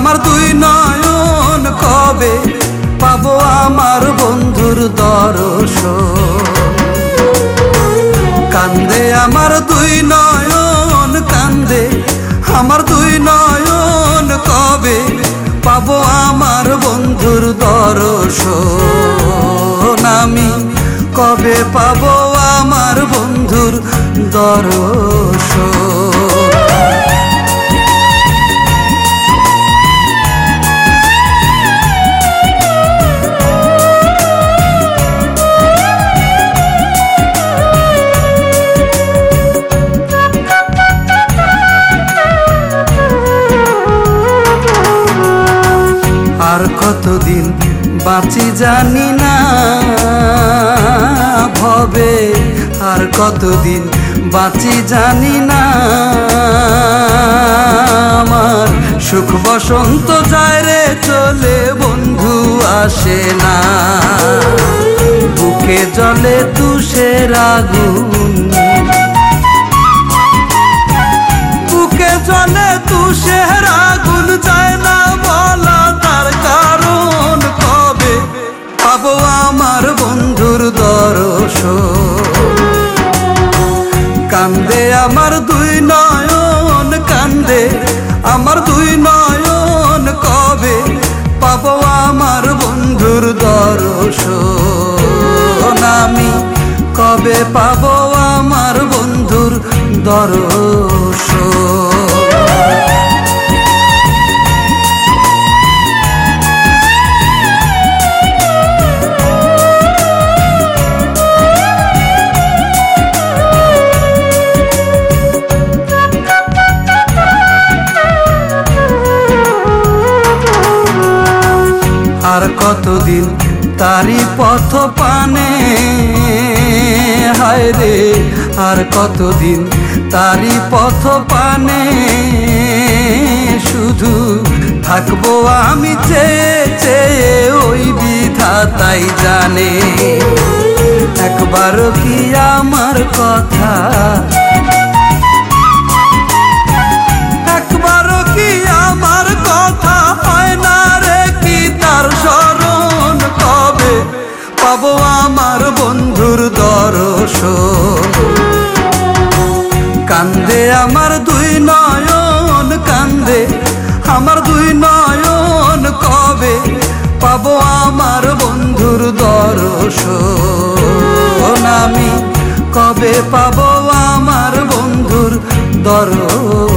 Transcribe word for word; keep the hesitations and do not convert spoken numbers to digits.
আমার দুই নয়ন কবে পাবো আমার বন্ধুর দর্শন। কান্দে আমার দুই নয়ন কান্দে আমার দুই নয়ন কবে পাবো আমার বন্ধুর দর্শন। আমি কবে পাবো আমার বন্ধুর দর্শন। আর কতদিন বাঁচি জানি না ভবে, আর কতদিন বাঁচি জানি না। আমার সুখ বসন্ত যায় রে চলে, বন্ধু আসে না। বুকে জলে তুষের আগুন, বুকে জলে তুষের আগুন, যায় না বলা তার কারণ। কবে পাবো আমার বন্ধুর দর্শন। কান্দে আমার দুই নয়ন কান্দে আমার দুই নয়ন কবে পাবো আমার বন্ধুর দর্শন। আমি কবে পাবো আমার বন্ধুর দর্শন। আর কতদিন তারি পথ পানে, হায় রে আর কতদিন তারি পথ পানে। শুধু থাকবো আমি চেয়ে চেয়ে, ওই বিধাতাই জানে। একবারও কি আমার কথা, একবারও কি আমার কথা হয় না রে কি তার স্মরণ। কবে পাবো আমার বন্ধুর দর্শন। কান্দে আমার দুই নয়ন কান্দে আমার দুই নয়ন কবে পাবো আমার বন্ধুর দর্শন। আমি কবে পাবো আমার বন্ধুর দর্শন।